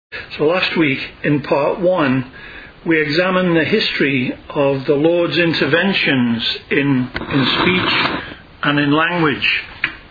So last week, in part 1, we examined the history of the Lord's interventions in speech and in language.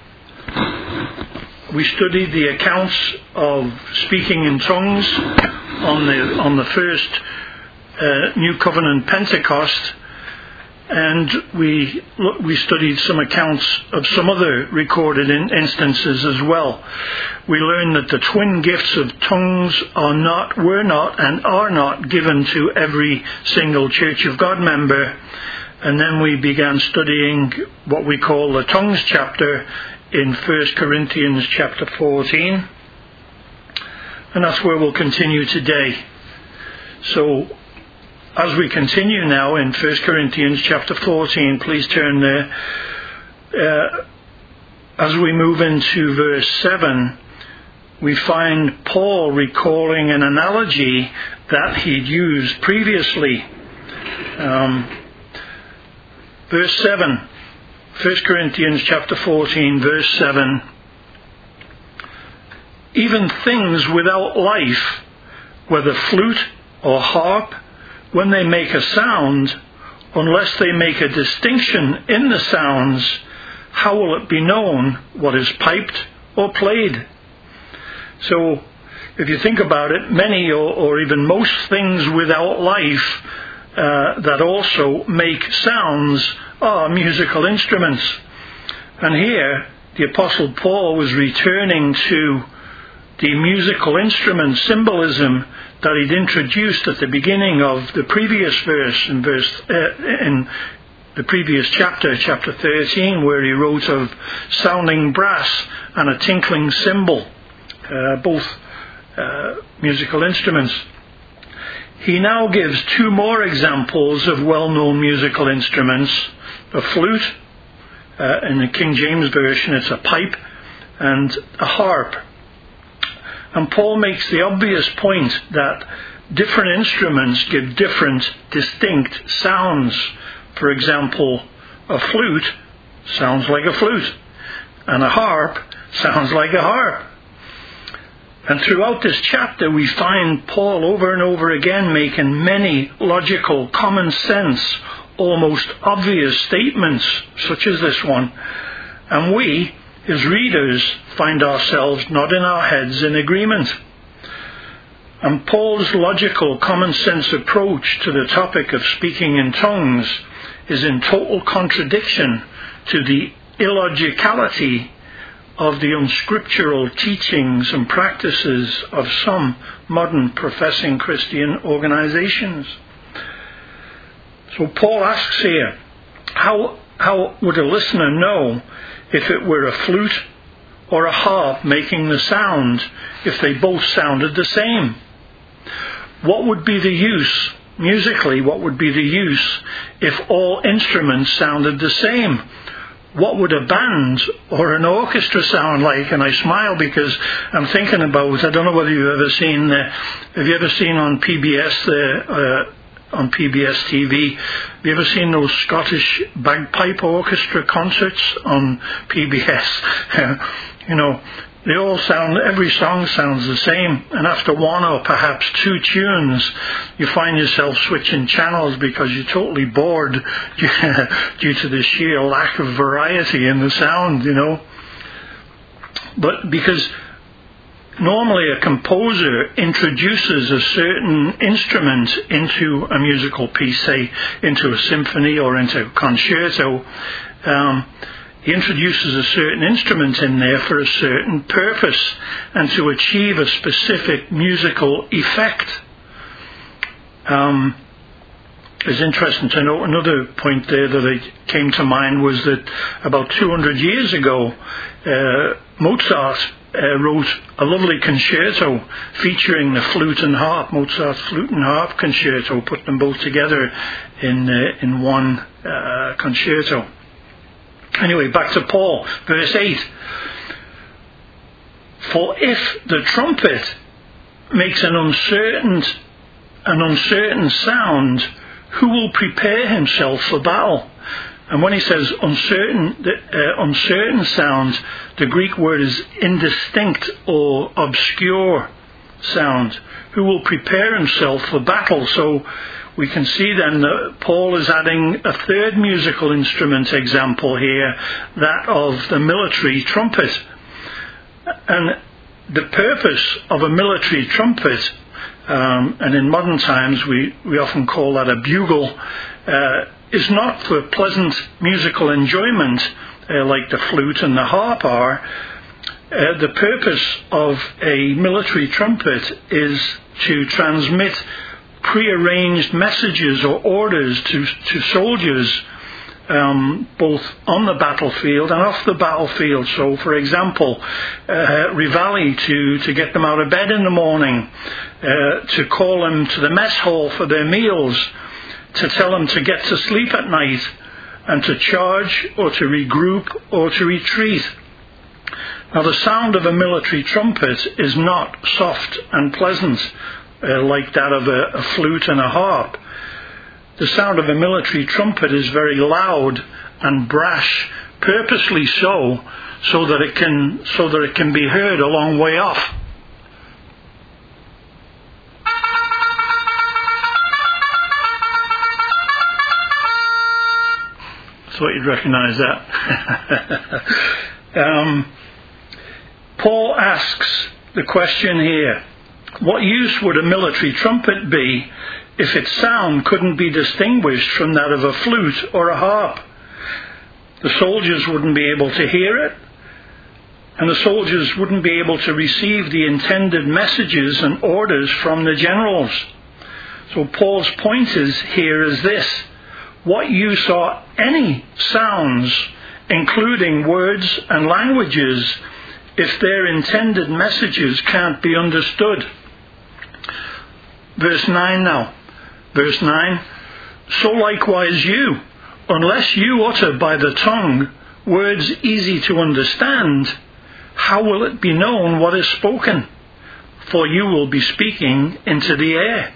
We studied the accounts of speaking in tongues on the first New Covenant Pentecost, and we studied some accounts of some other recorded instances as well. We learned that the twin gifts of tongues were not and are not given to every single Church of God member. And then we began studying what we call the tongues chapter in 1 Corinthians chapter 14. And that's where we'll continue today. So, as we continue now in 1 Corinthians chapter 14, please turn there. As we move into verse 7, we find Paul recalling an analogy that he'd used previously. Verse 7, 1 Corinthians chapter 14, verse 7. Even things without life, whether flute or harp, when they make a sound, unless they make a distinction in the sounds, how will it be known what is piped or played? So, if you think about it, many or even most things without life that also make sounds are musical instruments. And here, the Apostle Paul was returning to the musical instrument symbolism that he'd introduced at the beginning of the previous verse, in the previous chapter 13, where he wrote of sounding brass and a tinkling cymbal, both musical instruments. He now gives two more examples of well-known musical instruments: a flute, in the King James Version it's a pipe, and a harp. And Paul makes the obvious point that different instruments give different, distinct sounds. For example, a flute sounds like a flute, and a harp sounds like a harp. And throughout this chapter, we find Paul over and over again making many logical, common sense, almost obvious statements, such as this one. And we, as readers, find ourselves nodding our heads in agreement. And Paul's logical, common sense approach to the topic of speaking in tongues is in total contradiction to the illogicality of the unscriptural teachings and practices of some modern professing Christian organizations. So Paul asks here, how would a listener know if it were a flute or a harp making the sound, if they both sounded the same? What would be the use, musically, what would be the use if all instruments sounded the same? What would a band or an orchestra sound like? And I smile because I'm thinking about, I don't know whether you've ever seen, have you ever seen on PBS on PBS TV, have you ever seen those Scottish bagpipe orchestra concerts on PBS? They all sound, every song sounds the same, and after one or perhaps two tunes, you find yourself switching channels because you're totally bored due to the sheer lack of variety in the sound, But because normally a composer introduces a certain instrument into a musical piece, say into a symphony or into a concerto, he introduces a certain instrument in there for a certain purpose and to achieve a specific musical effect. It's interesting to note another point there that came to mind was that about 200 years ago, Mozart wrote a lovely concerto featuring the flute and harp, Mozart's flute and harp concerto, put them both together in one concerto. Anyway, back to Paul, verse 8. For if the trumpet makes an uncertain sound, who will prepare himself for battle? And when he says uncertain sound, the Greek word is indistinct or obscure. sound, who will prepare himself for battle. So we can see then that Paul is adding a third musical instrument example here, that of the military trumpet. And the purpose of a military trumpet, and in modern times we often call that a bugle, is not for pleasant musical enjoyment like the flute and the harp are. The purpose of a military trumpet is to transmit prearranged messages or orders to soldiers, both on the battlefield and off the battlefield. So, for example, reveille to get them out of bed in the morning, to call them to the mess hall for their meals, to tell them to get to sleep at night, and to charge or to regroup or to retreat. Now, the sound of a military trumpet is not soft and pleasant like that of a flute and a harp. The sound of a military trumpet is very loud and brash, purposely so that it can be heard a long way off. Thought you'd recognize that. Paul asks the question here, what use would a military trumpet be if its sound couldn't be distinguished from that of a flute or a harp? The soldiers wouldn't be able to hear it, and the soldiers wouldn't be able to receive the intended messages and orders from the generals. So Paul's point here is this: what use are any sounds, including words and languages, if their intended messages can't be understood? Verse 9 now. Verse 9, so likewise you, unless you utter by the tongue words easy to understand, how will it be known what is spoken? For you will be speaking into the air.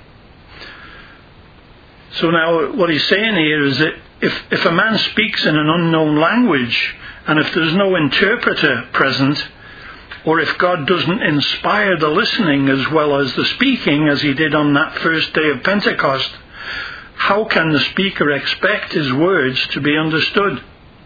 So now what he's saying here is that if a man speaks in an unknown language, and if there's no interpreter present, or if God doesn't inspire the listening as well as the speaking, as he did on that first day of Pentecost, how can the speaker expect his words to be understood?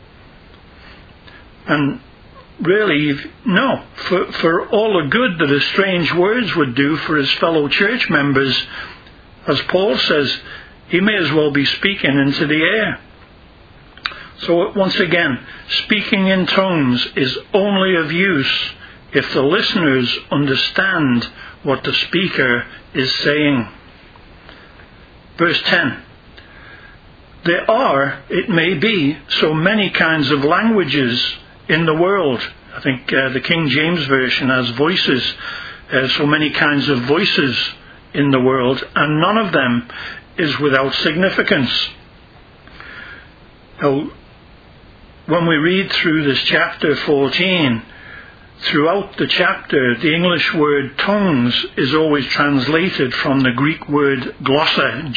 And really, no. For all the good that his strange words would do for his fellow church members, as Paul says, he may as well be speaking into the air. So once again, speaking in tongues is only of use if the listeners understand what the speaker is saying. Verse 10. There are, it may be, so many kinds of languages in the world. I think the King James Version has voices, so many kinds of voices in the world, and none of them is without significance. Now, when we read through this chapter 14, throughout the chapter, the English word tongues is always translated from the Greek word glossa,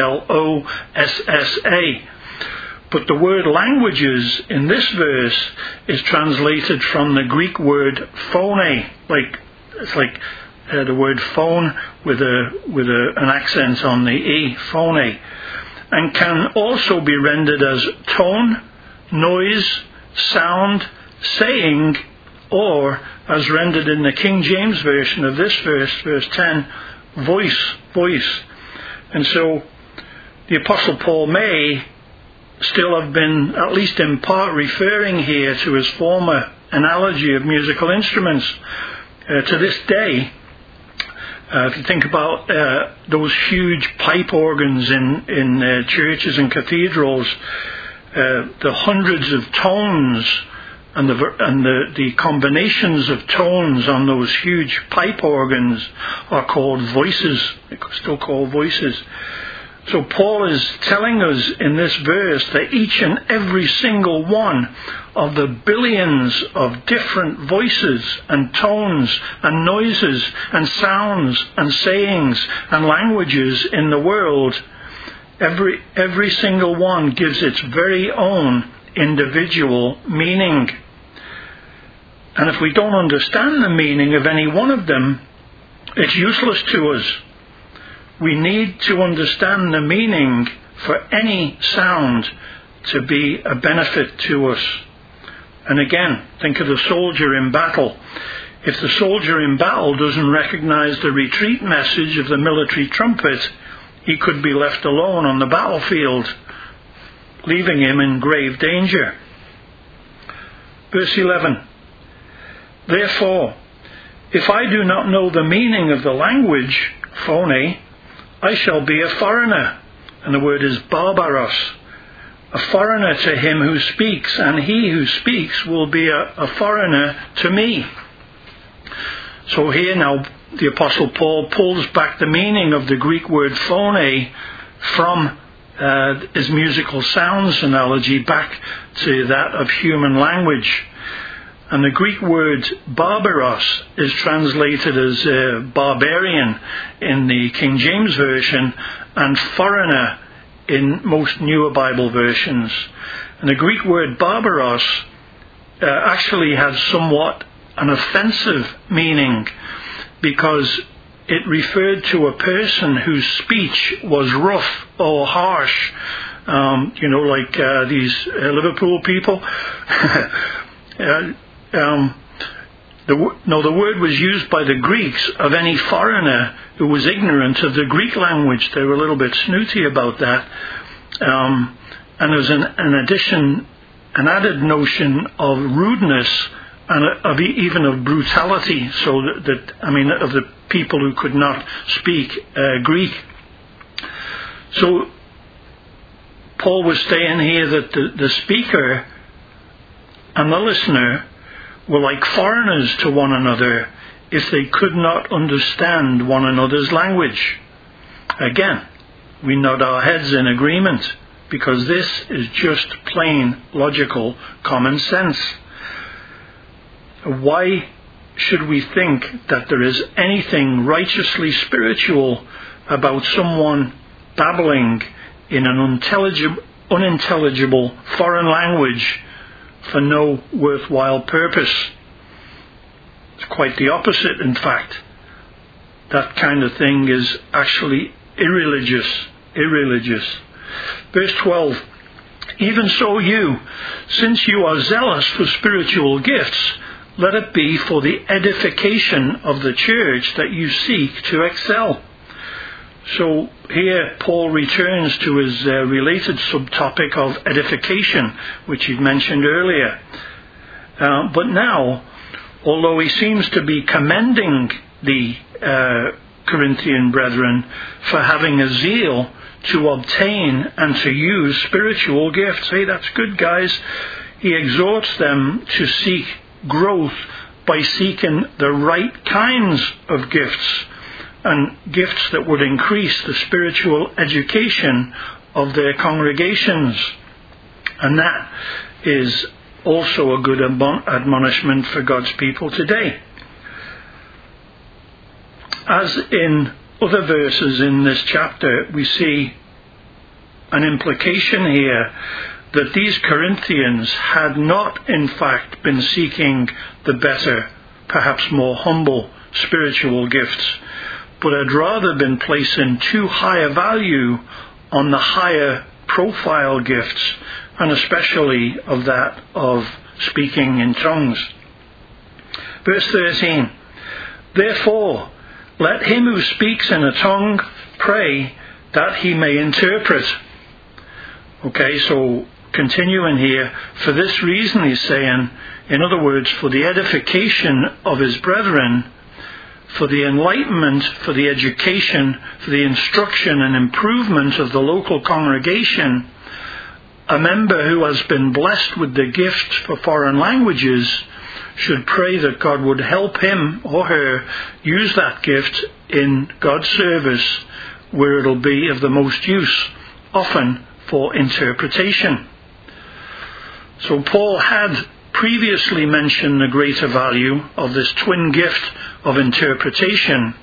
Glossa. But the word languages in this verse is translated from the Greek word phone, it's like the word phone with an accent on the E, phone, and can also be rendered as tone, noise, sound, saying, or, as rendered in the King James Version of this verse, verse 10, voice. And so the Apostle Paul may still have been, at least in part, referring here to his former analogy of musical instruments. To this day, if you think about those huge pipe organs in churches and cathedrals, the hundreds of tones and the combinations of tones on those huge pipe organs are called voices. They're still called voices. So Paul is telling us in this verse that each and every single one of the billions of different voices and tones and noises and sounds and sayings and languages in the world, every single one gives its very own individual meaning. And if we don't understand the meaning of any one of them, It's useless to us. We need to understand the meaning for any sound to be a benefit to us. And again, think of the soldier in battle. If the soldier in battle doesn't recognize the retreat message of the military trumpet, he could be left alone on the battlefield, leaving him in grave danger. Verse 11. Therefore, if I do not know the meaning of the language, phone, I shall be a foreigner. And the word is barbaros. A foreigner to him who speaks, and he who speaks will be a foreigner to me. So here now the Apostle Paul pulls back the meaning of the Greek word phone from his musical sounds analogy back to that of human language. And the Greek word barbaros is translated as barbarian in the King James Version and foreigner in most newer Bible versions. And the Greek word barbaros actually has somewhat an offensive meaning because it referred to a person whose speech was rough or harsh. Like these Liverpool people. The word was used by the Greeks of any foreigner who was ignorant of the Greek language. They were a little bit snooty about that. And there's an added notion of rudeness and even of brutality, so of the people who could not speak Greek. So Paul was saying here that the speaker and the listener were like foreigners to one another if they could not understand one another's language. Again, we nod our heads in agreement because this is just plain logical common sense. Why should we think that there is anything righteously spiritual about someone babbling in an unintelligible foreign language for no worthwhile purpose? It's quite the opposite, in fact. That kind of thing is actually irreligious. Verse 12. Even so you, since you are zealous for spiritual gifts, let it be for the edification of the church that you seek to excel. So here Paul returns to his related subtopic of edification, which he'd mentioned earlier. But now, although he seems to be commending the Corinthian brethren for having a zeal to obtain and to use spiritual gifts, hey, that's good, guys. He exhorts them to seek growth by seeking the right kinds of gifts, and gifts that would increase the spiritual education of their congregations. And that is also a good admonishment for God's people today. As in other verses in this chapter, we see an implication here that these Corinthians had not in fact been seeking the better, perhaps more humble spiritual gifts, but had rather been placing too high a value on the higher profile gifts, and especially of that of speaking in tongues. Verse 13. Therefore, let him who speaks in a tongue pray that he may interpret. Okay, so continuing here, for this reason he's saying, in other words, for the edification of his brethren, for the enlightenment, for the education, for the instruction and improvement of the local congregation, a member who has been blessed with the gift for foreign languages should pray that God would help him or her use that gift in God's service where it'll be of the most use, often for interpretation. So Paul had previously mentioned the greater value of this twin gift of interpretation.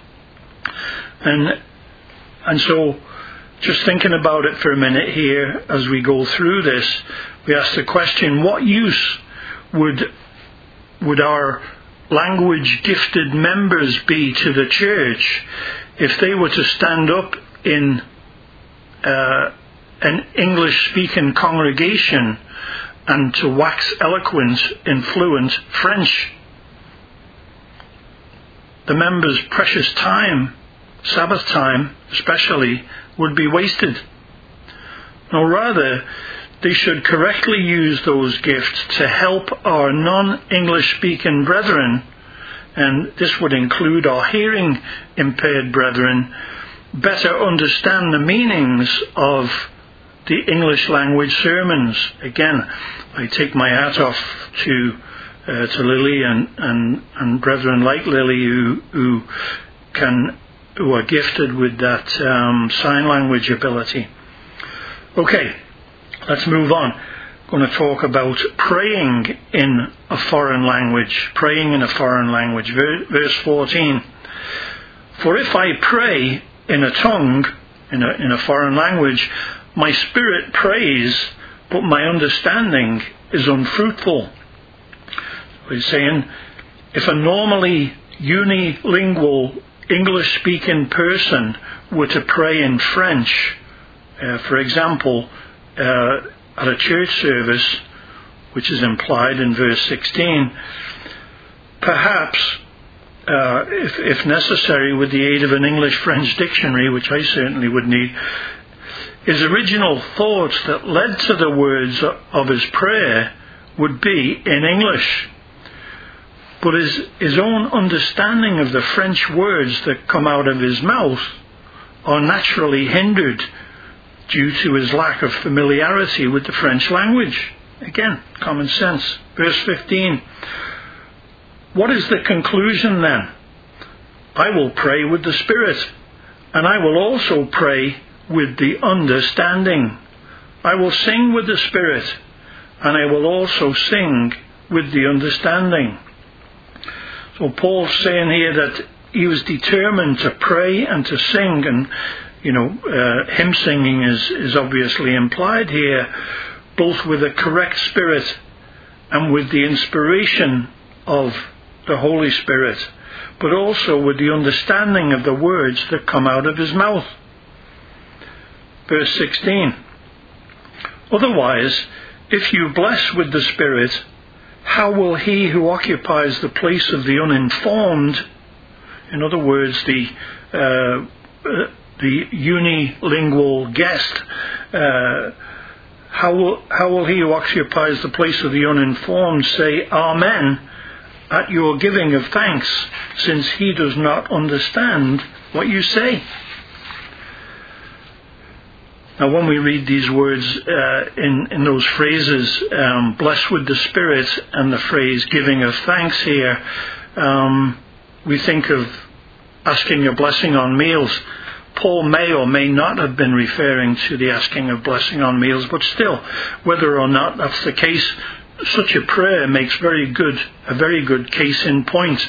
And so, just thinking about it for a minute here as we go through this, we ask the question, what use would our language gifted members be to the church if they were to stand up in an English-speaking congregation and to wax eloquent in fluent French? The members' precious time, Sabbath time especially, would be wasted. No, rather, they should correctly use those gifts to help our non-English speaking brethren, and this would include our hearing impaired brethren, better understand the meanings of the English language sermons. Again, I take my hat off to Lily and brethren like Lily who are gifted with that sign language ability. Okay, let's move on. I'm going to talk about praying in a foreign language. Praying in a foreign language. Verse 14. For if I pray in a tongue, in a foreign language, my spirit prays, but my understanding is unfruitful. He's saying, if a normally unilingual English-speaking person were to pray in French, for example, at a church service, which is implied in verse 16, perhaps, if necessary, with the aid of an English-French dictionary, which I certainly would need, his original thoughts that led to the words of his prayer would be in English. But his own understanding of the French words that come out of his mouth are naturally hindered due to his lack of familiarity with the French language. Again, common sense. Verse 15. What is the conclusion then? I will pray with the Spirit, and I will also pray with the understanding. I will sing with the Spirit, and I will also sing with the understanding. So Paul's saying here that he was determined to pray and to sing, and hymn singing is obviously implied here, both with a correct spirit and with the inspiration of the Holy Spirit, but also with the understanding of the words that come out of his mouth. Verse 16. Otherwise, if you bless with the Spirit, how will he who occupies the place of the uninformed, in other words, the unilingual guest, how will he who occupies the place of the uninformed say Amen at your giving of thanks, since he does not understand what you say? Now, when we read these words in those phrases, blessed with the Spirit, and the phrase giving of thanks here, we think of asking a blessing on meals. Paul may or may not have been referring to the asking of blessing on meals, but still, whether or not that's the case, such a prayer makes a very good case in point.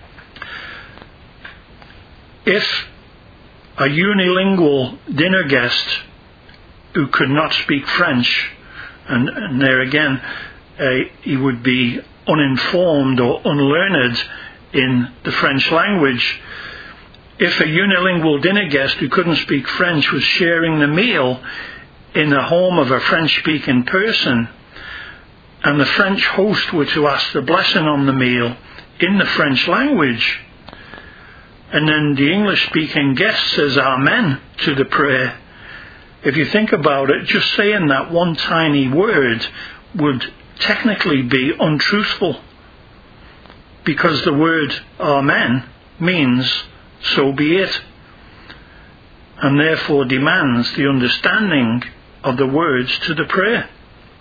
If a unilingual dinner guest who could not speak French, and there again, he would be uninformed or unlearned in the French language. If a unilingual dinner guest who couldn't speak French was sharing the meal in the home of a French-speaking person, and the French host were to ask the blessing on the meal in the French language, and then the English-speaking guest says Amen to the prayer, if you think about it, just saying that one tiny word would technically be untruthful, because the word Amen means so be it, and therefore demands the understanding of the words to the prayer.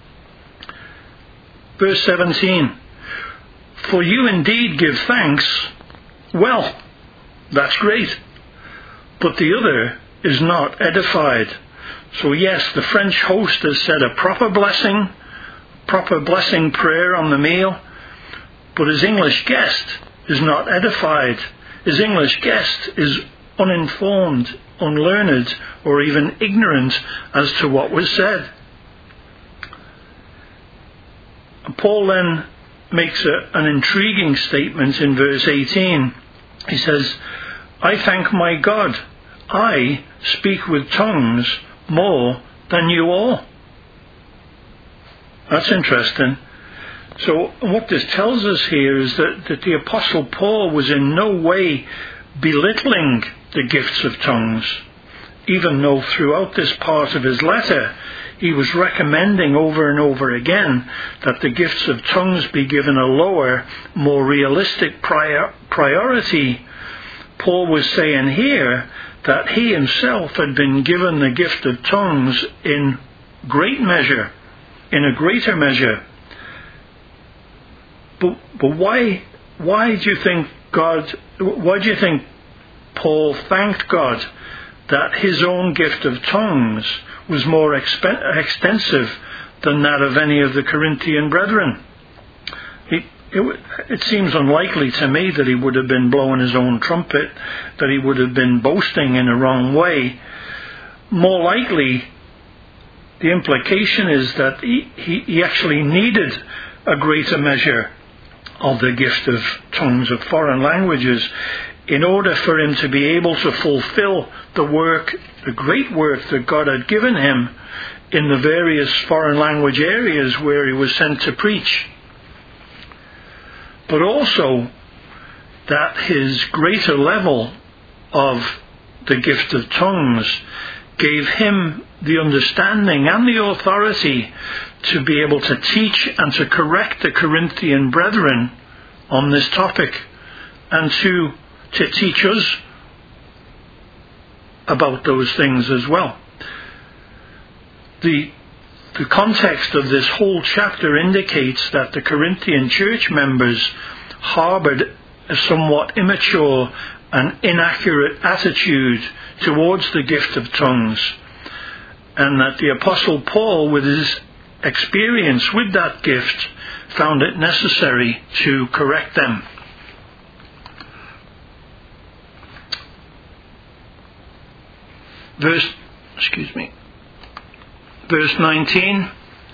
Verse 17. For you indeed give thanks. Well, that's great, but the other is not edified. So yes, the French host has said a proper blessing prayer on the meal, but his English guest is not edified. His English guest is uninformed, unlearned, or even ignorant as to what was said. And Paul then makes an intriguing statement in verse 18. He says, I thank my God, I speak with tongues more than you all. That's interesting. So what this tells us here is that the Apostle Paul was in no way belittling the gifts of tongues, even though throughout this part of his letter he was recommending over and over again that the gifts of tongues be given a lower, more realistic priority. Paul was saying here that he himself had been given the gift of tongues in great measure, in a greater measure. But why do you think Paul thanked God that his own gift of tongues was more extensive than that of any of the Corinthian brethren? It seems unlikely to me that he would have been blowing his own trumpet, that he would have been boasting in a wrong way. More likely, the implication is that he actually needed a greater measure of the gift of tongues of foreign languages in order for him to be able to fulfill the great work that God had given him in the various foreign language areas where he was sent to preach. But also that his greater level of the gift of tongues gave him the understanding and the authority to be able to teach and to correct the Corinthian brethren on this topic, and to teach us about those things as well. The context of this whole chapter indicates that the Corinthian church members harbored a somewhat immature and inaccurate attitude towards the gift of tongues, and that the Apostle Paul, with his experience with that gift, found it necessary to correct them. Verse 19.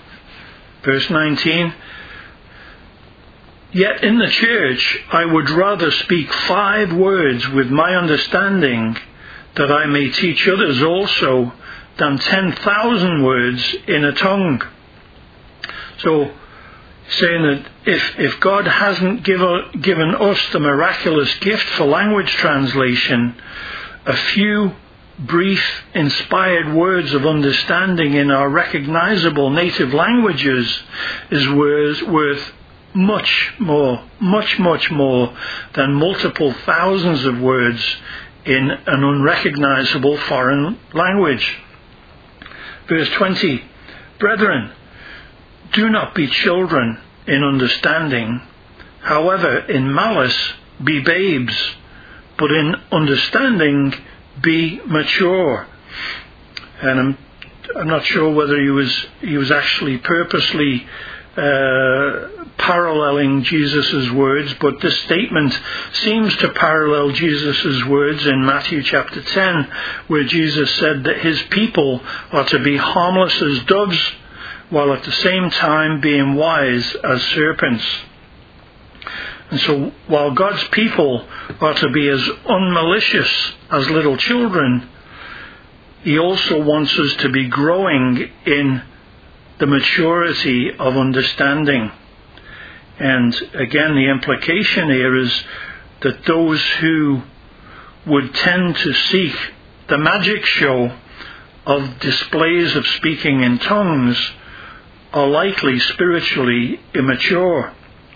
Yet in the church I would rather speak 5 words with my understanding, that I may teach others also, than 10,000 words in a tongue. So, saying that if God hasn't given us the miraculous gift for language translation, a few brief, inspired words of understanding in our recognizable native languages is worth much more than multiple thousands of words in an unrecognizable foreign language. Verse 20, Brethren, do not be children in understanding, however in malice be babes, but in understanding be mature. And I'm not sure whether he was actually purposely paralleling Jesus' words, but this statement seems to parallel Jesus' words in Matthew chapter 10, where Jesus said that his people are to be harmless as doves, while at the same time being wise as serpents. And so while God's people are to be as unmalicious as little children, he also wants us to be growing in the maturity of understanding. And again, the implication here is that those who would tend to seek the magic show of displays of speaking in tongues are likely spiritually immature.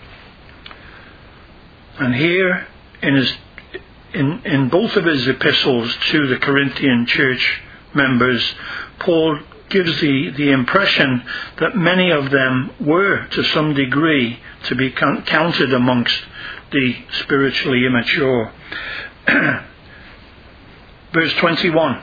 And here, in both of his epistles to the Corinthian church members, Paul gives the impression that many of them were, to some degree, to be counted amongst the spiritually immature. Verse 21.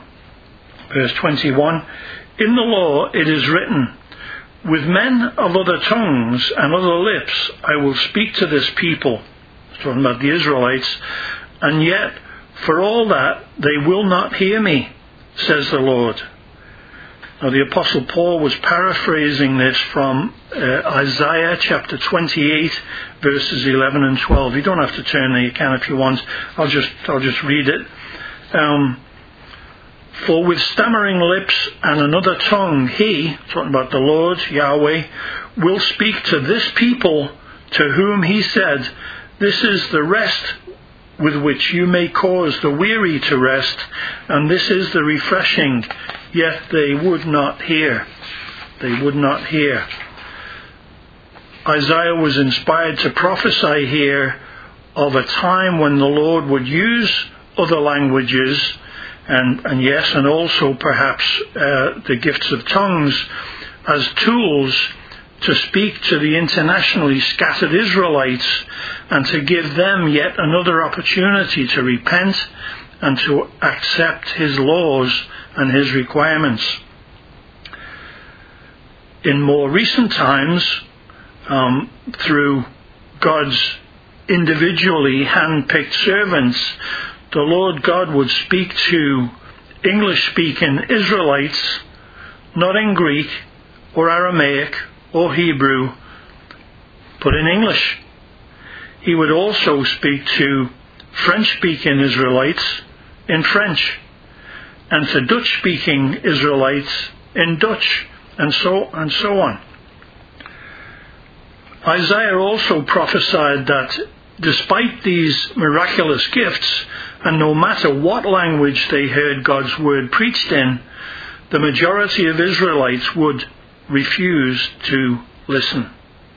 In the law it is written, with men of other tongues and other lips I will speak to this people, talking about the Israelites, and yet for all that they will not hear me, says the Lord. Now the Apostle Paul was paraphrasing this from Isaiah chapter 28 verses 11 and 12. You don't have to turn there, you can if you want. I'll just read it. For with stammering lips and another tongue he, talking about the Lord, Yahweh, will speak to this people to whom he said, this is the rest with which you may cause the weary to rest, and this is the refreshing, yet they would not hear. They would not hear. Isaiah was inspired to prophesy here of a time when the Lord would use other languages, and also perhaps the gifts of tongues as tools to speak to the internationally scattered Israelites and to give them yet another opportunity to repent and to accept his laws and his requirements. In more recent times, through God's individually hand-picked servants, the Lord God would speak to English-speaking Israelites, not in Greek or Aramaic or Hebrew, but in English. He would also speak to French-speaking Israelites in French, and to Dutch-speaking Israelites in Dutch, and so on. Isaiah also prophesied that despite these miraculous gifts, and no matter what language they heard God's word preached in, the majority of Israelites would refuse to listen.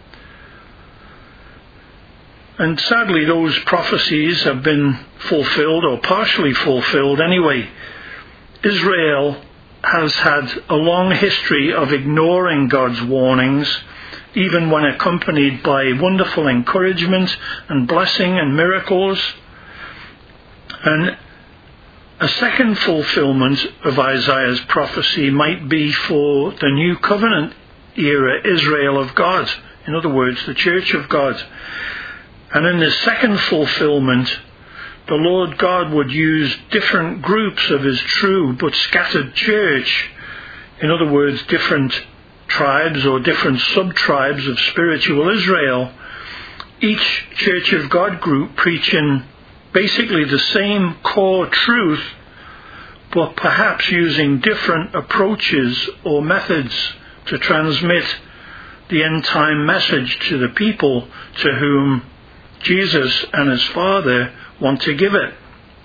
And sadly, those prophecies have been fulfilled, or partially fulfilled anyway. Israel has had a long history of ignoring God's warnings, even when accompanied by wonderful encouragement and blessing and miracles. And a second fulfillment of Isaiah's prophecy might be for the New Covenant era Israel of God, in other words, the Church of God. And in this second fulfillment, the Lord God would use different groups of his true but scattered church, in other words, different tribes or different sub-tribes of spiritual Israel, each Church of God group preaching basically the same core truth, but perhaps using different approaches or methods to transmit the end-time message to the people to whom Jesus and his Father want to give it.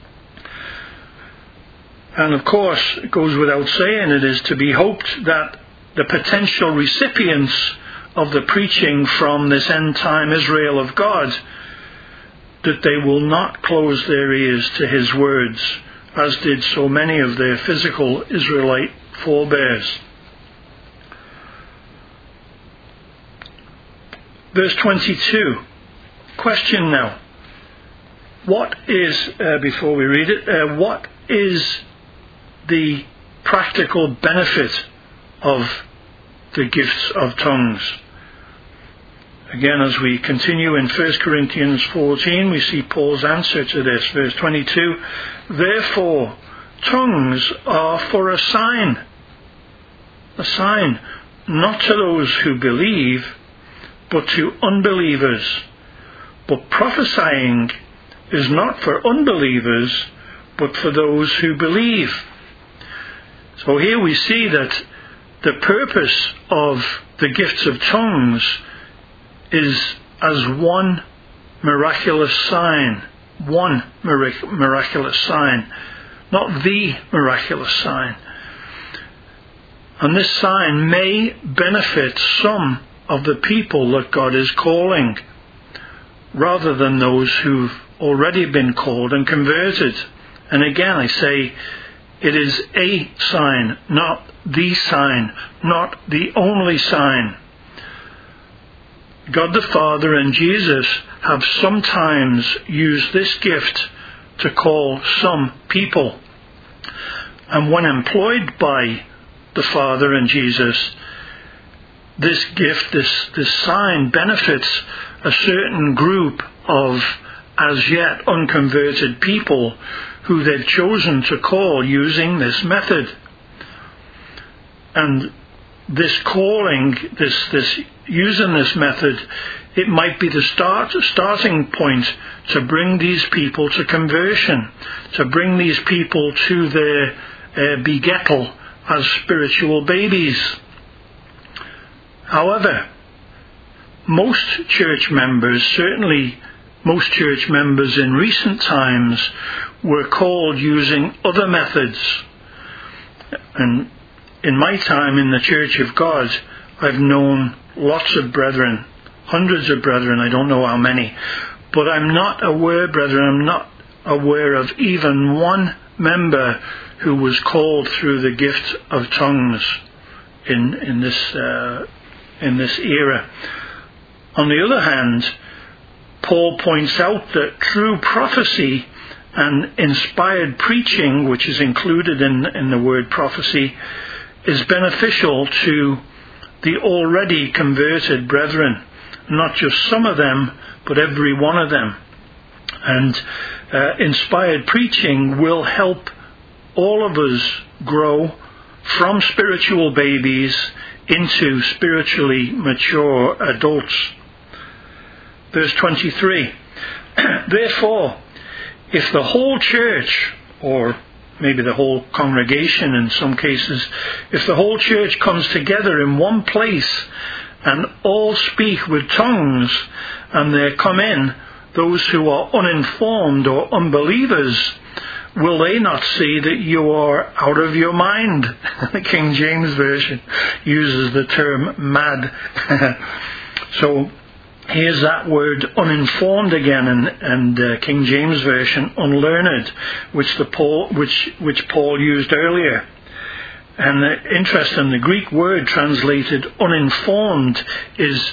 And of course, it goes without saying, it is to be hoped that the potential recipients of the preaching from this end-time Israel of God, that they will not close their ears to his words, as did so many of their physical Israelite forebears. Verse 22. Question now. What is, before we read it, what is the practical benefit of the gifts of tongues? Again, as we continue in 1 Corinthians 14, we see Paul's answer to this. Verse 22, therefore, tongues are for a sign, not to those who believe, but to unbelievers. But prophesying is not for unbelievers, but for those who believe. So here we see that the purpose of the gifts of tongues is as one miraculous sign. One miraculous sign. Not the miraculous sign. And this sign may benefit some of the people that God is calling, rather than those who've already been called and converted. And again, I say, it is a sign, not the sign, not the only sign. God the Father and Jesus have sometimes used this gift to call some people. And when employed by the Father and Jesus, this gift, this sign benefits a certain group of as yet unconverted people,, who they've chosen to call using this method. And this calling, this using this method, it might be the starting point to bring these people to conversion, to bring these people to their begettal as spiritual babies. However, most church members, certainly most church members in recent times, were called using other methods. And in my time in the Church of God, I've known lots of brethren, hundreds of brethren, I don't know how many, but I'm not aware, brethren, I'm not aware of even one member who was called through the gift of tongues in this era. On the other hand, Paul points out that true prophecy and inspired preaching, which is included in the word prophecy, is beneficial to the already converted brethren, not just some of them, but every one of them. And inspired preaching will help all of us grow from spiritual babies into spiritually mature adults. Verse 23, therefore, if the whole church, or maybe the whole congregation in some cases, if the whole church comes together in one place and all speak with tongues, and there come in those who are uninformed or unbelievers, will they not see that you are out of your mind? The King James Version uses the term mad. So here's that word uninformed again, and King James Version unlearned, which Paul used earlier. And interesting, the Greek word translated uninformed is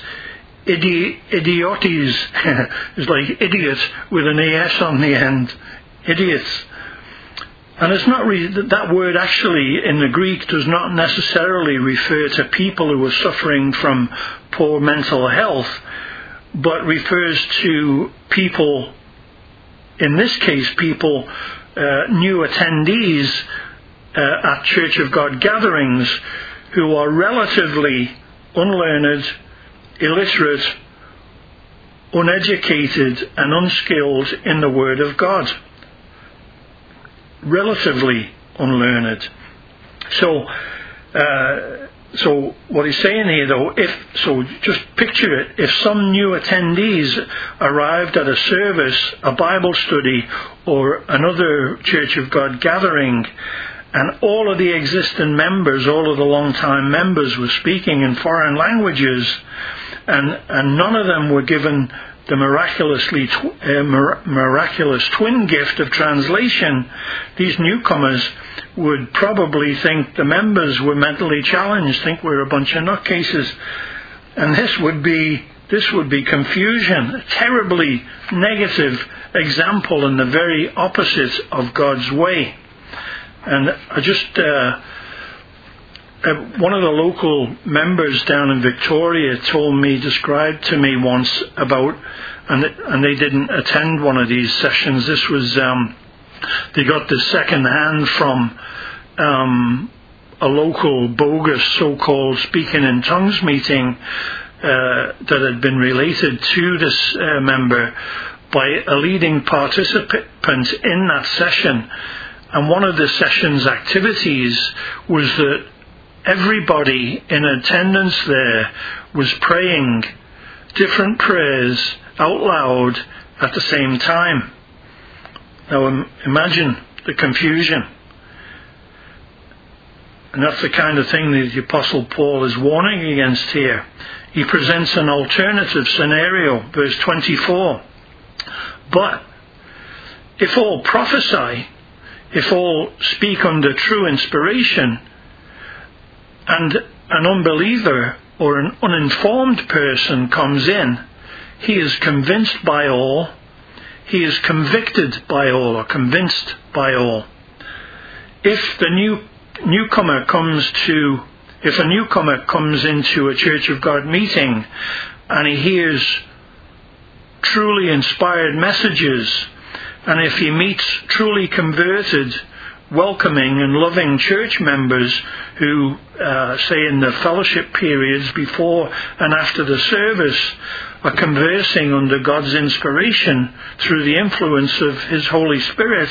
idiotes. It's like idiot with an es on the end. Idiots. And it's not that word actually in the Greek does not necessarily refer to people who are suffering from poor mental health, but refers to people, in this case people, new attendees at Church of God gatherings who are relatively unlearned, illiterate, uneducated and unskilled in the Word of God. Relatively unlearned. So what he's saying here, though, just picture it, if some new attendees arrived at a service, a Bible study, or another Church of God gathering, and all of the existing members, all of the long-time members were speaking in foreign languages, and none of them were given the miraculous twin gift of translation, these newcomers would probably think the members were mentally challenged, think we're a bunch of nutcases. And this would be confusion, a terribly negative example and the very opposite of God's way. And I just one of the local members down in Victoria described to me once about, and they didn't attend one of these sessions. This was they got this second hand from a local bogus so-called speaking in tongues meeting that had been related to this member by a leading participant in that session. And one of the session's activities was that everybody in attendance there was praying different prayers out loud at the same time. Now imagine the confusion. And that's the kind of thing that the Apostle Paul is warning against here. He presents an alternative scenario, verse 24. But if all prophesy, if all speak under true inspiration, and an unbeliever or an uninformed person comes in, he is convinced by all, he is convicted by all, or convinced by all. If a newcomer comes into a Church of God meeting and he hears truly inspired messages, and if he meets truly converted, welcoming and loving church members who, say in the fellowship periods before and after the service, are conversing under God's inspiration through the influence of His Holy Spirit,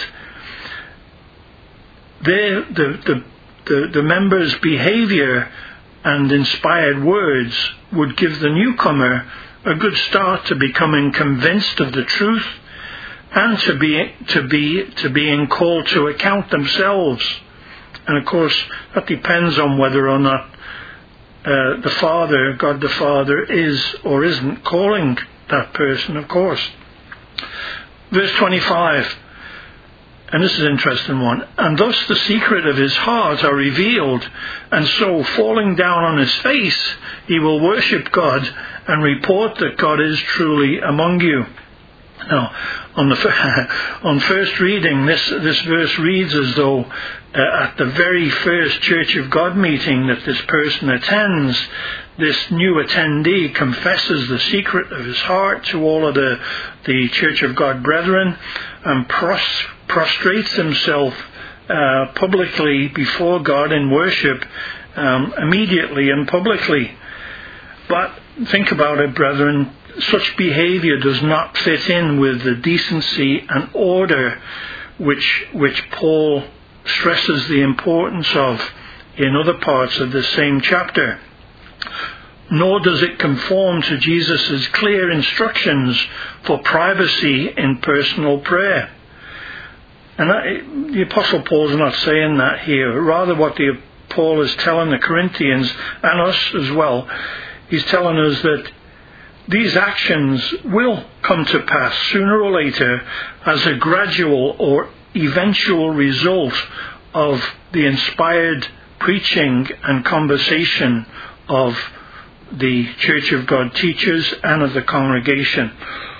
the members' behavior and inspired words would give the newcomer a good start to becoming convinced of the truth and to being called to account themselves. And of course, that depends on whether or not God the Father, is or isn't calling that person, of course. Verse 25, and this is an interesting one. And thus the secret of his heart are revealed, and so falling down on his face, he will worship God and report that God is truly among you. Now, on first reading, this verse reads as though at the very first Church of God meeting that this person attends, this new attendee confesses the secret of his heart to all of the Church of God brethren and prostrates himself publicly before God in worship, immediately and publicly. But think about it, brethren. Such behavior does not fit in with the decency and order which Paul stresses the importance of in other parts of the same chapter. Nor does it conform to Jesus' clear instructions for privacy in personal prayer. And the Apostle Paul's not saying that here. Rather, what Paul is telling the Corinthians, and us as well, he's telling us that these actions will come to pass sooner or later as a gradual or eventual result of the inspired preaching and conversation of the Church of God teachers and of the congregation.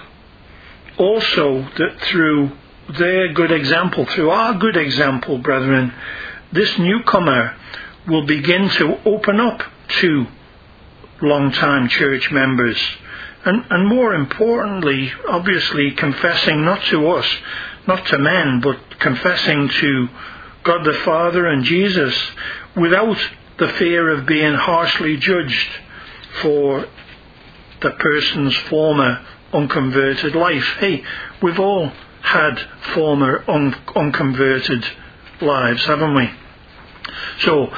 Also, that through their good example, through our good example, brethren, this newcomer will begin to open up to long-time church members. And more importantly, obviously, confessing not to us, not to men, but confessing to God the Father and Jesus without the fear of being harshly judged for the person's former unconverted life. Hey, we've all had former unconverted lives, haven't we? So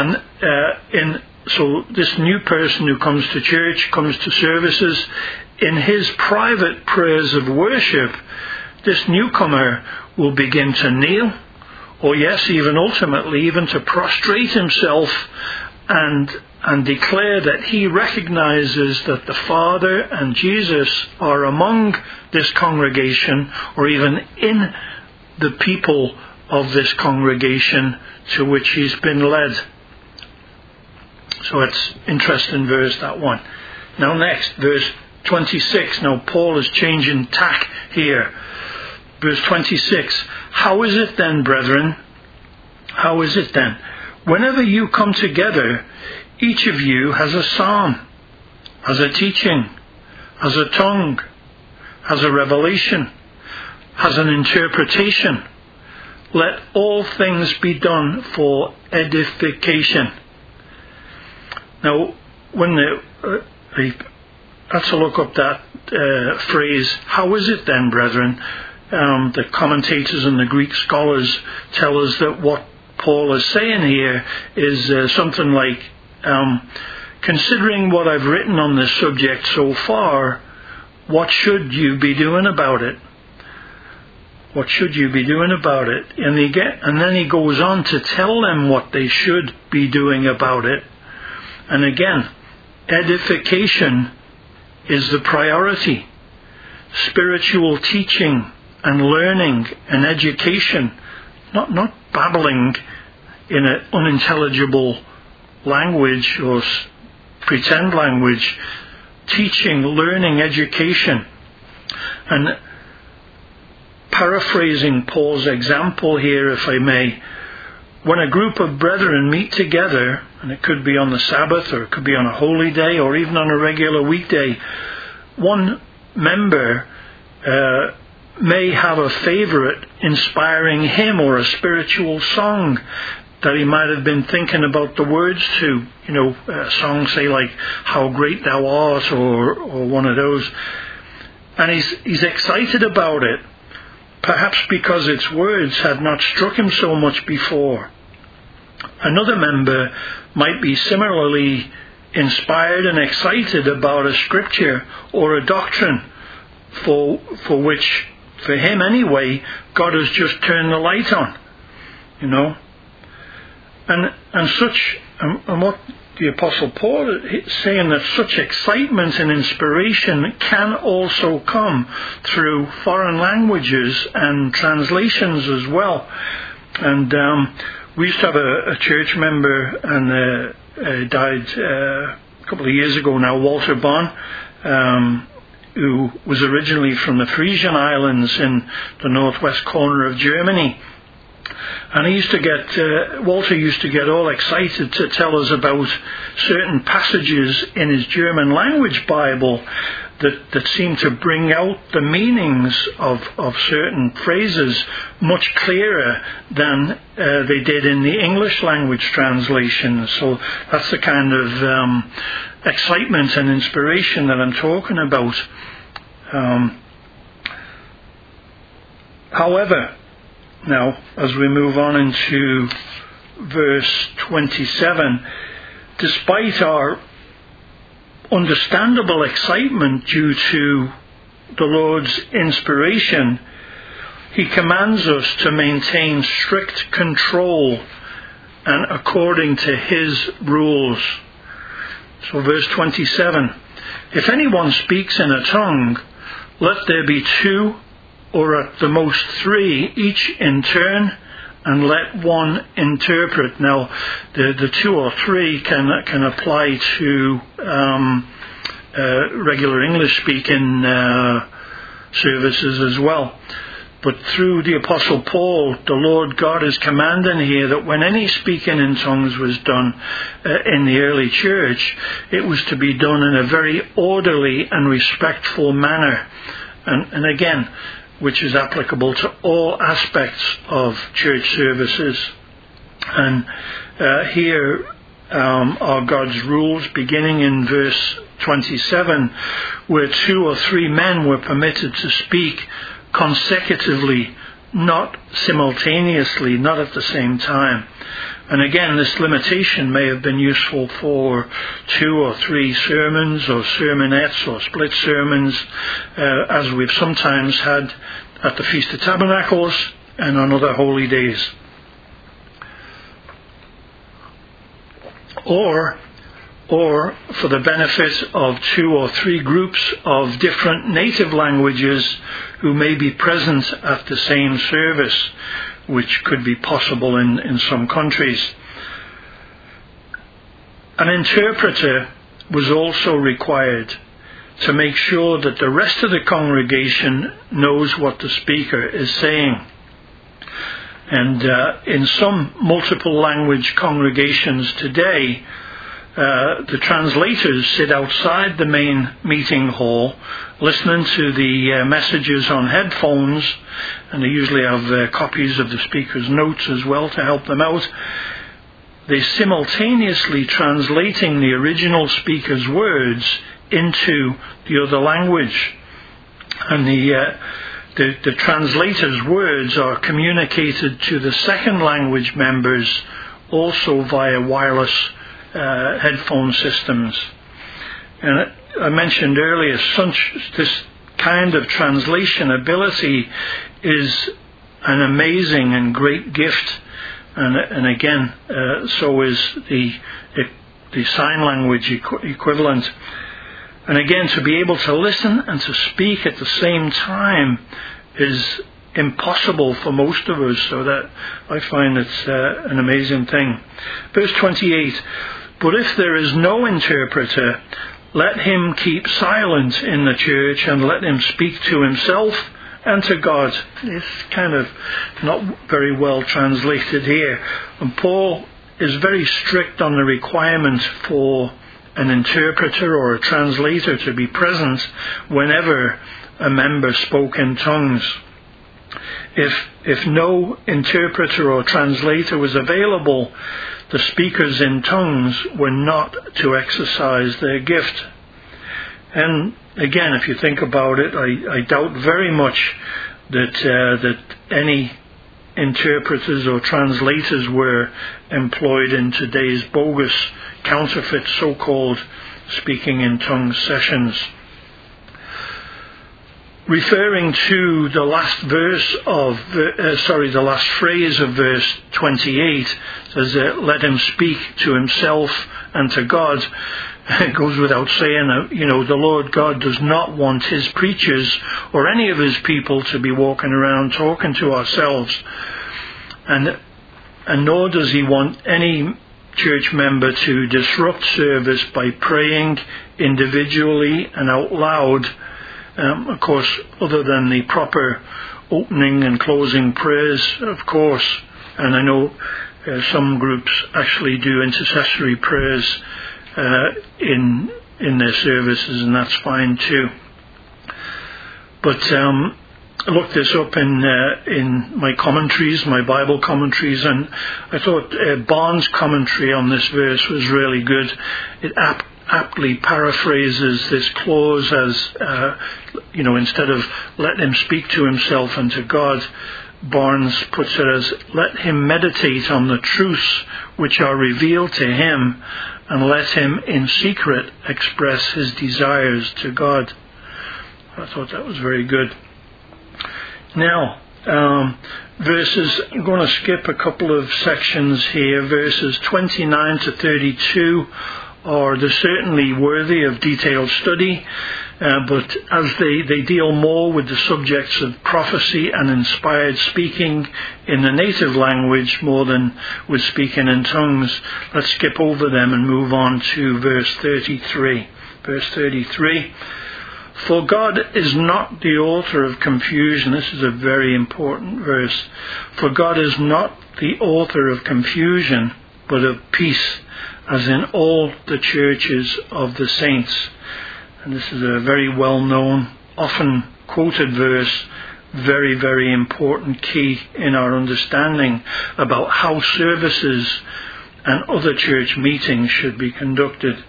this new person who comes to church, comes to services, in his private prayers of worship, this newcomer will begin to kneel, or yes, even ultimately, even to prostrate himself and declare that he recognizes that the Father and Jesus are among this congregation, or even in the people of this congregation to which he's been led. So it's interesting verse, that one. Now next, verse 26. Now Paul is changing tack here. Verse 26. How is it then, brethren? How is it then? Whenever you come together, each of you has a psalm, has a teaching, has a tongue, has a revelation, has an interpretation. Let all things be done for edification. Now, when let's look up that phrase, how is it then, brethren? The commentators and the Greek scholars tell us that what Paul is saying here is something like, considering what I've written on this subject so far, what should you be doing about it? What should you be doing about it? And then he goes on to tell them what they should be doing about it. And again, edification is the priority. Spiritual teaching and learning and education, not babbling in an unintelligible language or pretend language. Teaching, learning, education. And paraphrasing Paul's example here, if I may, when a group of brethren meet together, and it could be on the Sabbath, or it could be on a holy day, or even on a regular weekday, one member may have a favorite inspiring hymn or a spiritual song that he might have been thinking about the words to. Songs say like "How Great Thou Art" or one of those. And he's excited about it, perhaps because its words had not struck him so much before. Another member might be similarly inspired and excited about a scripture or a doctrine for which, for him anyway, God has just turned the light on, and what the Apostle Paul is saying, that such excitement and inspiration can also come through foreign languages and translations as well. And we used to have a church member, and died a couple of years ago now, Walter Bonn, who was originally from the Frisian Islands in the northwest corner of Germany. And Walter used to get all excited to tell us about certain passages in his German language Bible that seemed to bring out the meanings of certain phrases much clearer than they did in the English language translation. So that's the kind of excitement and inspiration that I'm talking about. However, now, as we move on into verse 27, despite our understandable excitement due to the Lord's inspiration, he commands us to maintain strict control and according to his rules. So verse 27, if anyone speaks in a tongue, let there be 2 or at the most 3, each in turn, and let one interpret. Now, the 2 or 3 can apply to regular English-speaking services as well. But through the Apostle Paul, the Lord God is commanding here that when any speaking in tongues was done in the early church, it was to be done in a very orderly and respectful manner. And again, which is applicable to all aspects of church services. And here are God's rules, beginning in verse 27, where 2 or 3 men were permitted to speak consecutively, not simultaneously, not at the same time. And again, this limitation may have been useful for 2 or 3 sermons or sermonettes or split sermons, as we've sometimes had at the Feast of Tabernacles and on other holy days. Or for the benefit of 2 or 3 groups of different native languages who may be present at the same service, which could be possible in some countries. An interpreter was also required to make sure that the rest of the congregation knows what the speaker is saying. And in some multiple language congregations today, the translators sit outside the main meeting hall listening to the messages on headphones, and they usually have copies of the speaker's notes as well to help them out. They're simultaneously translating the original speaker's words into the other language, and the translator's words are communicated to the second language members also via wireless headphone systems. And I mentioned earlier, this kind of translation ability is an amazing and great gift, and again, so is the sign language equivalent. And again, to be able to listen and to speak at the same time is impossible for most of us, so that I find it's an amazing thing. Verse 28, but if there is no interpreter, let him keep silent in the church and let him speak to himself and to God. It's kind of not very well translated here. And Paul is very strict on the requirement for an interpreter or a translator to be present whenever a member spoke in tongues. If no interpreter or translator was available, the speakers in tongues were not to exercise their gift. And again, if you think about it, I doubt very much that any interpreters or translators were employed in today's bogus, counterfeit, so-called speaking in tongues sessions. Referring to the last last phrase of verse 28, says, "Let him speak to himself and to God." It goes without saying, the Lord God does not want his preachers or any of his people to be walking around talking to ourselves, and nor does he want any church member to disrupt service by praying individually and out loud. Of course, other than the proper opening and closing prayers, of course. And I know some groups actually do intercessory prayers in their services, and that's fine too. But I looked this up in my commentaries, my Bible commentaries, and I thought Barnes' commentary on this verse was really good. It aptly paraphrases this clause as, instead of "let him speak to himself and to God," Barnes puts it as, "let him meditate on the truths which are revealed to him, and let him in secret express his desires to God." I thought that was very good. Now, verses, I'm going to skip a couple of sections here. Verses 29 to 32 they're certainly worthy of detailed study, but as they deal more with the subjects of prophecy and inspired speaking in the native language more than with speaking in tongues, let's skip over them and move on to verse 33. Verse 33, "For God is not the author of confusion." This is a very important verse. "For God is not the author of confusion, but of peace, as in all the churches of the saints." And this is a very well-known, often quoted verse, very, very important key in our understanding about how services and other church meetings should be conducted.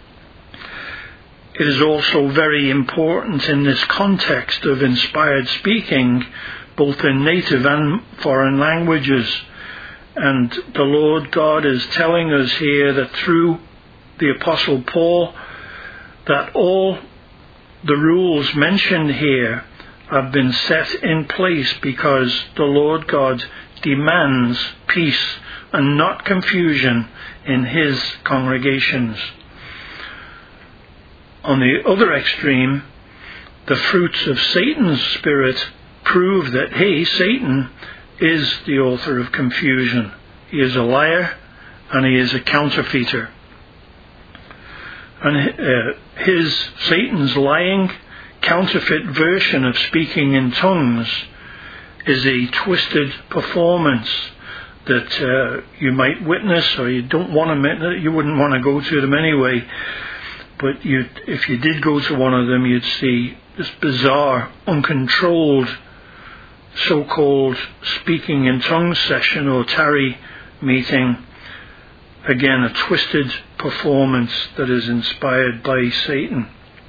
It is also very important in this context of inspired speaking, both in native and foreign languages. And the Lord God is telling us here that through the Apostle Paul, that all the rules mentioned here have been set in place because the Lord God demands peace and not confusion in his congregations. On the other extreme, the fruits of Satan's spirit prove that Satan is the author of confusion. He is a liar and he is a counterfeiter. And Satan's lying, counterfeit version of speaking in tongues is a twisted performance that you might witness, or you don't want to. You wouldn't want to go to them anyway. But if you did go to one of them, you'd see this bizarre, uncontrolled, so-called speaking in tongues session or tarry meeting. Again, a twisted performance that is inspired by Satan.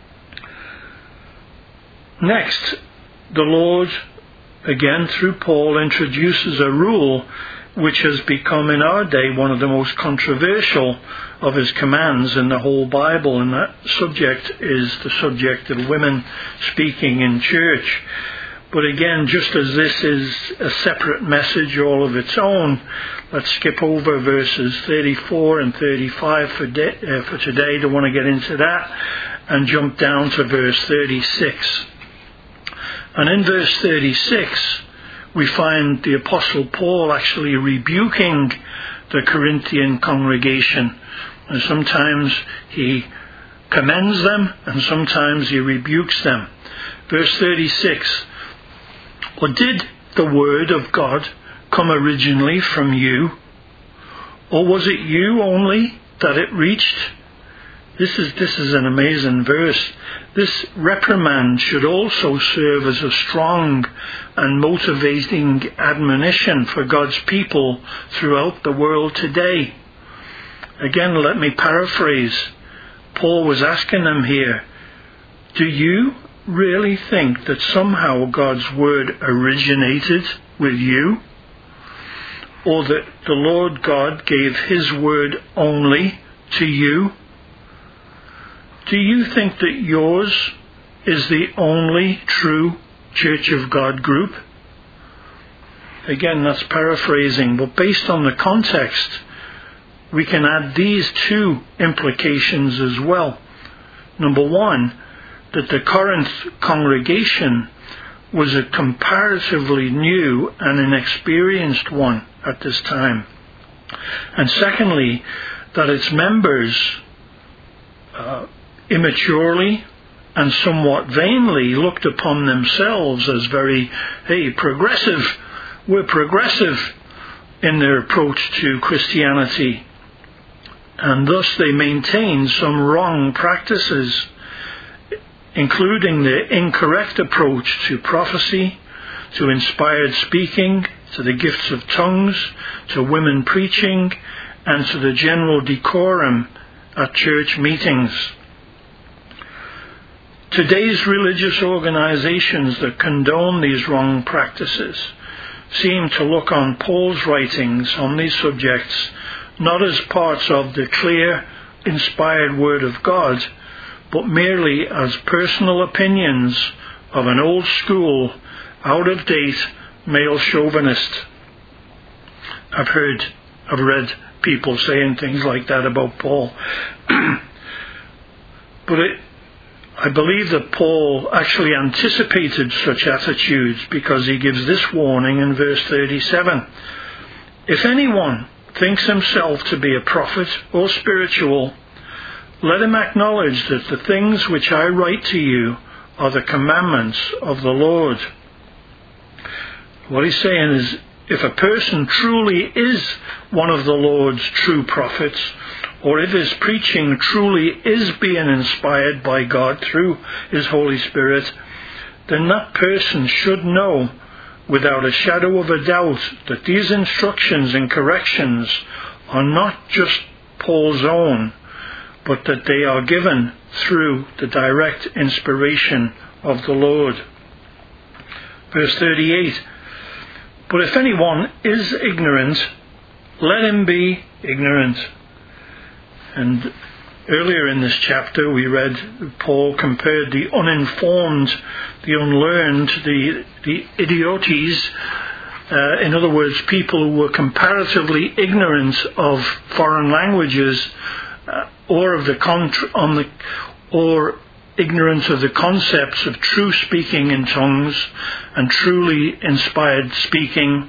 Next, the Lord, again through Paul, introduces a rule which has become in our day one of the most controversial of his commands in the whole Bible, and that subject is the subject of women speaking in church. But again, just as this is a separate message all of its own, let's skip over verses 34 and 35 for today. Don't want to get into that, and jump down to verse 36. And in verse 36, we find the Apostle Paul actually rebuking the Corinthian congregation. And sometimes he commends them, and sometimes he rebukes them. Verse 36, "Or did the word of God come originally from you? Or was it you only that it reached? This is an amazing verse. This reprimand should also serve as a strong and motivating admonition for God's people throughout the world today. Again, let me paraphrase. Paul was asking them here, do you really think that somehow God's word originated with you? Or that the Lord God gave his word only to you? Do you think that yours is the only true Church of God group? Again, that's paraphrasing, but based on the context, we can add these two implications as well. Number one, that the Corinth congregation was a comparatively new and inexperienced one at this time. And secondly, that its members immaturely and somewhat vainly looked upon themselves as very, progressive. We're progressive in their approach to Christianity. And thus they maintained some wrong practices, including the incorrect approach to prophecy, to inspired speaking, to the gifts of tongues, to women preaching, and to the general decorum at church meetings. Today's religious organizations that condone these wrong practices seem to look on Paul's writings on these subjects not as parts of the clear, inspired Word of God, but merely as personal opinions of an old school, out-of-date male chauvinist. I've read people saying things like that about Paul. But I believe that Paul actually anticipated such attitudes, because he gives this warning in verse 37. If anyone thinks himself to be a prophet or spiritual, let him acknowledge that the things which I write to you are the commandments of the Lord. What he's saying is, if a person truly is one of the Lord's true prophets, or if his preaching truly is being inspired by God through his Holy Spirit, then that person should know without a shadow of a doubt that these instructions and corrections are not just Paul's own, but that they are given through the direct inspiration of the Lord. Verse 38, but if anyone is ignorant, let him be ignorant. And earlier in this chapter we read Paul compared the uninformed, the unlearned, the idiotes, in other words, people who were comparatively ignorant of foreign languages, or ignorant of the concepts of true speaking in tongues and truly inspired speaking,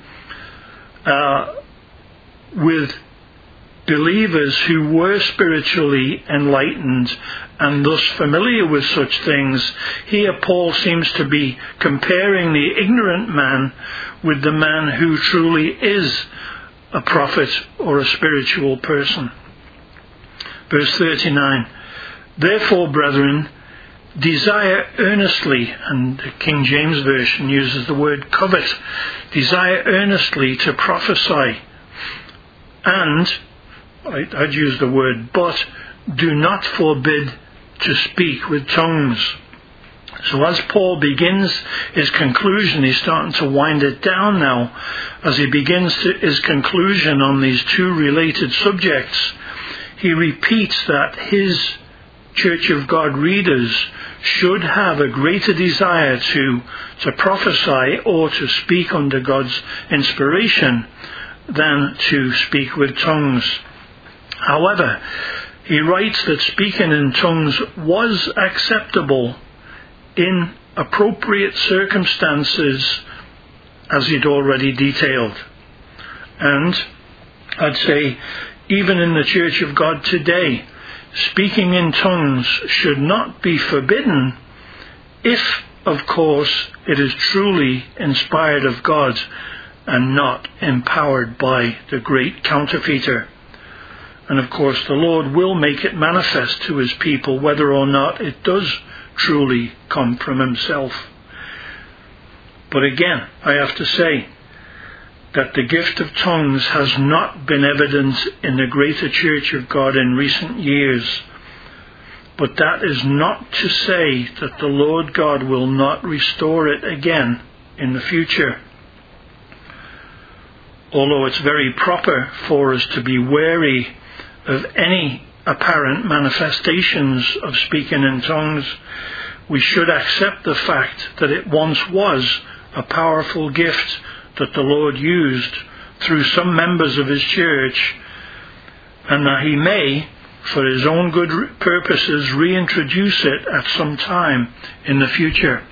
with believers who were spiritually enlightened and thus familiar with such things. Here Paul seems to be comparing the ignorant man with the man who truly is a prophet or a spiritual person. Verse 39, therefore, brethren, desire earnestly, and the King James Version uses the word covet, desire earnestly to prophesy, and I'd use the word but, do not forbid to speak with tongues. So as Paul begins his conclusion, he's starting to wind it down now. As he begins his conclusion on these two related subjects, he repeats that his Church of God readers should have a greater desire to prophesy or to speak under God's inspiration than to speak with tongues. However, he writes that speaking in tongues was acceptable in appropriate circumstances, as he'd already detailed. And I'd say, even in the Church of God today, speaking in tongues should not be forbidden if, of course, it is truly inspired of God and not empowered by the great counterfeiter. And of course the Lord will make it manifest to his people whether or not it does truly come from himself. But again, I have to say that the gift of tongues has not been evident in the greater Church of God in recent years. But that is not to say that the Lord God will not restore it again in the future. Although it's very proper for us to be wary of any apparent manifestations of speaking in tongues, we should accept the fact that it once was a powerful gift that the Lord used through some members of his church, and that he may, for his own good purposes, reintroduce it at some time in the future.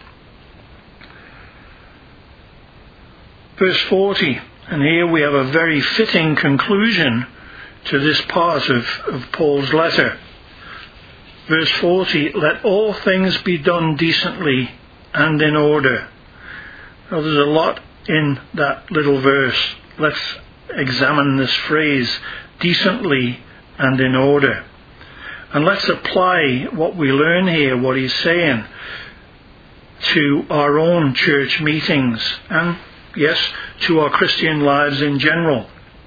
Verse 40, and here we have a very fitting conclusion to this part of Paul's letter. Verse 40, let all things be done decently and in order. Now there's a lot in that little verse. Let's examine this phrase, decently and in order. And let's apply what we learn here, what he's saying, to our own church meetings and, yes, to our Christian lives in general.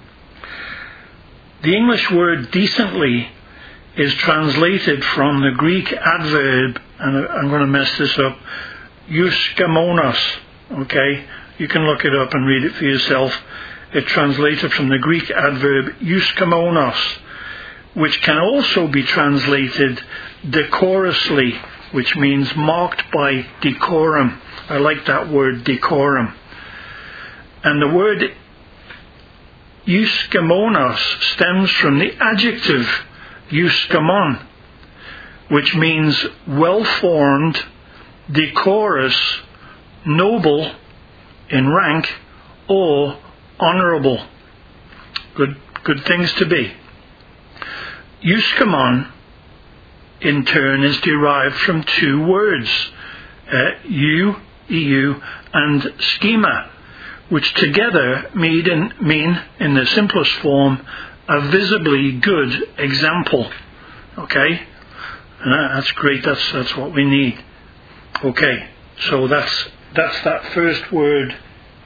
The English word decently is translated from the Greek adverb, and I'm going to mess this up, euskamonos. Okay? You can look it up and read it for yourself. It's translated from the Greek adverb euskamonos, which can also be translated decorously, which means marked by decorum. I like that word, decorum. And the word euskamonos stems from the adjective euskamon, which means well-formed, decorous, noble in rank, or honourable. Good things to be. Euskamon, in turn, is derived from two words, eu, and schema, which together mean, in the simplest form, a visibly good example. Okay? And that's great, that's what we need. Okay, so that's that first word,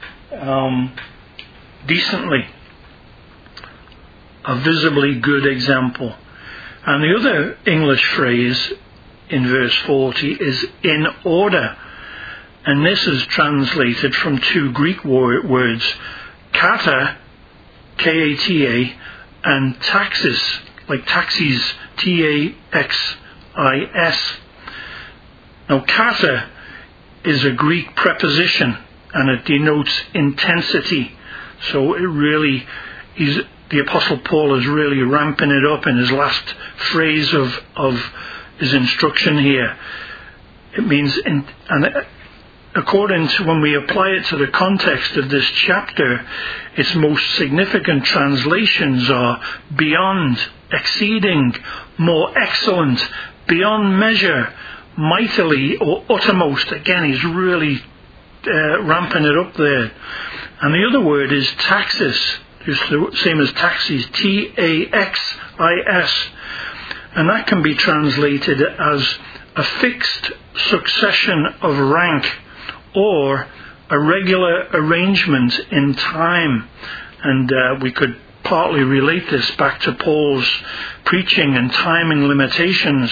decently. A visibly good example. And the other English phrase in verse 40 is in order. And this is translated from two Greek words, kata, K-A-T-A, and taxis, like taxis, T-A-X-I-S. Now, kata is a Greek preposition, and it denotes intensity. So it really, the Apostle Paul is really ramping it up in his last phrase of his instruction here. It means, according to when we apply it to the context of this chapter, its most significant translations are beyond, exceeding, more excellent, beyond measure, mightily, or uttermost. Again, he's really ramping it up there. And the other word is taxis, just the same as taxis, T-A-X-I-S. And that can be translated as a fixed succession of rank, or a regular arrangement in time. And we could partly relate this back to Paul's preaching and timing limitations.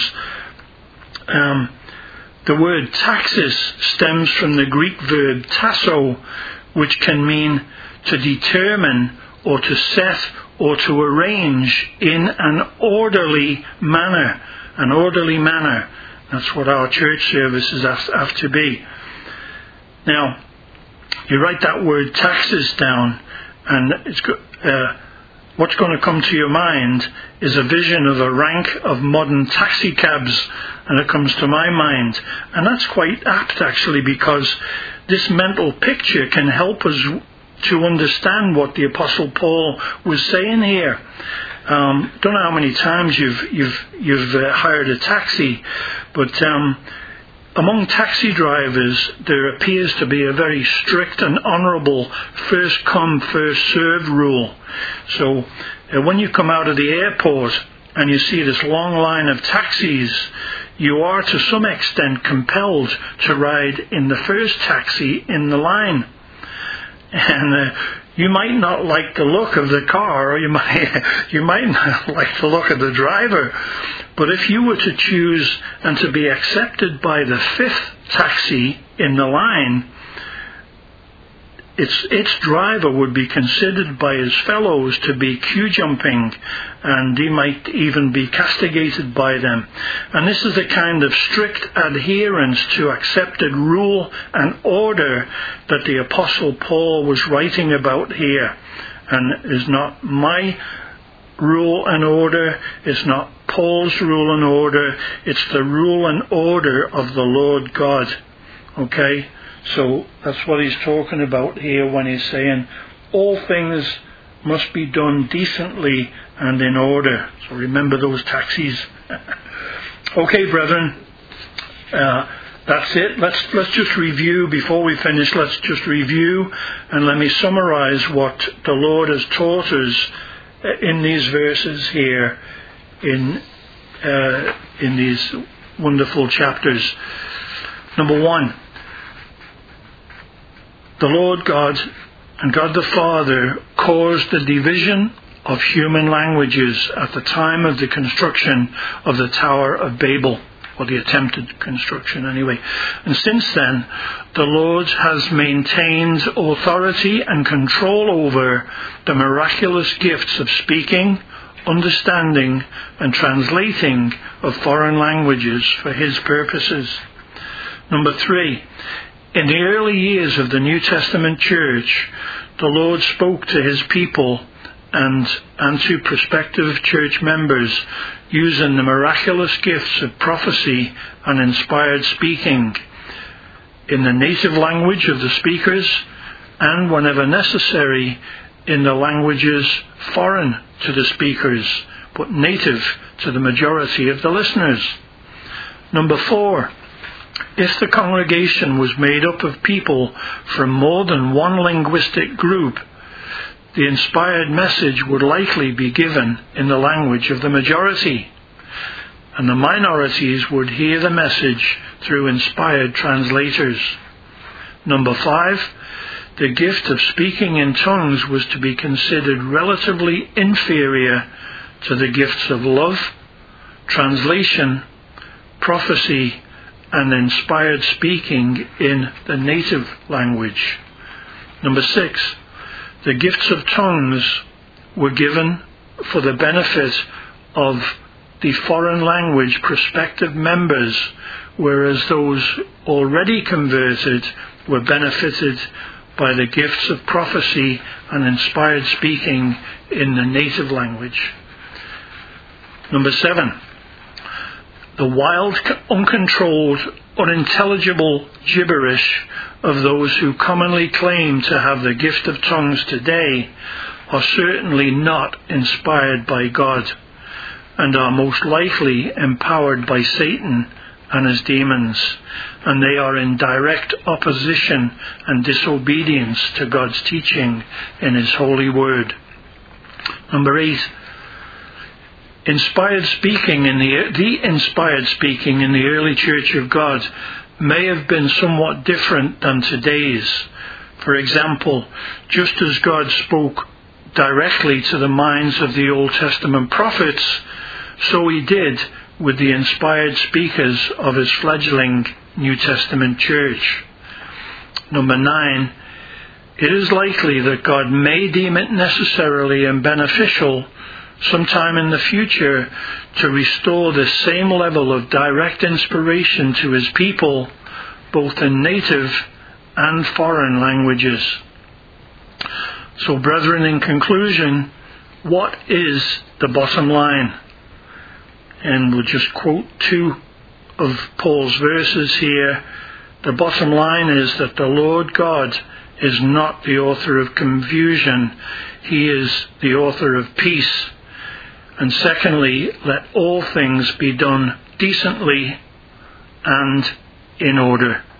The word taxis stems from the Greek verb tasso, which can mean to determine or to set or to arrange in an orderly manner. An orderly manner. That's what our church services have to be. Now, you write that word taxis down, and what's going to come to your mind is a vision of a rank of modern taxi cabs, and it comes to my mind. And that's quite apt, actually, because this mental picture can help us to understand what the Apostle Paul was saying here. Don't know how many times you've hired a taxi, but among taxi drivers, there appears to be a very strict and honourable first come, first served rule. So When you come out of the airport and you see this long line of taxis, you are to some extent compelled to ride in the first taxi in the line. And you might not like the look of the car, or you might not like the look of the driver. But if you were to choose and to be accepted by the fifth taxi in the line, its driver would be considered by his fellows to be queue jumping, and he might even be castigated by them. And this is the kind of strict adherence to accepted rule and order that the Apostle Paul was writing about here, and is not my rule and order, it's not Paul's rule and order, it's the rule and order of the Lord God. Okay? So that's what he's talking about here when he's saying all things must be done decently and in order. So remember those taxis. Okay, brethren, that's it. Let's just review before we finish. Let's just review, and let me summarize what the Lord has taught us in these verses here in these wonderful chapters. Number 1. The Lord God and God the Father caused the division of human languages at the time of the construction of the Tower of Babel, or the attempted construction anyway. And since then, the Lord has maintained authority and control over the miraculous gifts of speaking, understanding, and translating of foreign languages for his purposes. Number 3. In the early years of the New Testament church, the Lord spoke to his people and to prospective church members using the miraculous gifts of prophecy and inspired speaking in the native language of the speakers, and whenever necessary in the languages foreign to the speakers but native to the majority of the listeners. Number 4. If the congregation was made up of people from more than one linguistic group, the inspired message would likely be given in the language of the majority, and the minorities would hear the message through inspired translators. Number 5, the gift of speaking in tongues was to be considered relatively inferior to the gifts of love, translation, prophecy, and inspired speaking in the native language. Number 6, the gifts of tongues were given for the benefit of the foreign language prospective members, whereas those already converted were benefited by the gifts of prophecy and inspired speaking in the native language. Number 7, the wild, uncontrolled, unintelligible gibberish of those who commonly claim to have the gift of tongues today are certainly not inspired by God, and are most likely empowered by Satan and his demons, and they are in direct opposition and disobedience to God's teaching in his holy word. Number 8, the inspired speaking in the early Church of God may have been somewhat different than today's. For example, just as God spoke directly to the minds of the Old Testament prophets, so he did with the inspired speakers of his fledgling New Testament church. Number 9, it is likely that God may deem it necessary and beneficial sometime in the future to restore the same level of direct inspiration to his people, both in native and foreign languages. So, brethren, in conclusion, what is the bottom line? And we'll just quote 2 of Paul's verses here. The bottom line is that the Lord God is not the author of confusion. He is the author of peace. And secondly, let all things be done decently and in order.